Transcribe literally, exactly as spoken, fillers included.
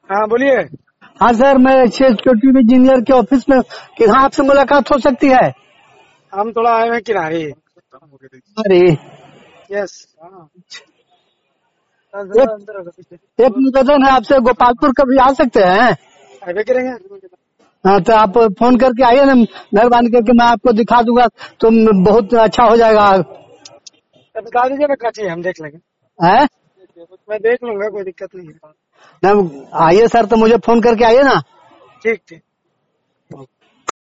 हाँ बोलिए। हाँ सर, मैं सिक्योरिटी इंजीनियर के ऑफिस में कहाँ आपसे मुलाकात हो सकती है? हम थोड़ा आए हैं किनारे। अरे यस। एक एक निवेदन है आपसे, गोपालपुर कभी आ सकते हैं? आगे करेंगे। हाँ तो आप फोन करके आइए ना, मेहरबानी करके मैं आपको दिखा दूंगा तो बहुत अच्छा हो जाएगा। तो बता दीजिए ना क्या चाहिए, हम देख लेंगे। है मैं देख लूंगा, कोई दिक्कत नहीं है। ना, आइए सर, तो मुझे फोन करके आइए ना। ठीक ठीक।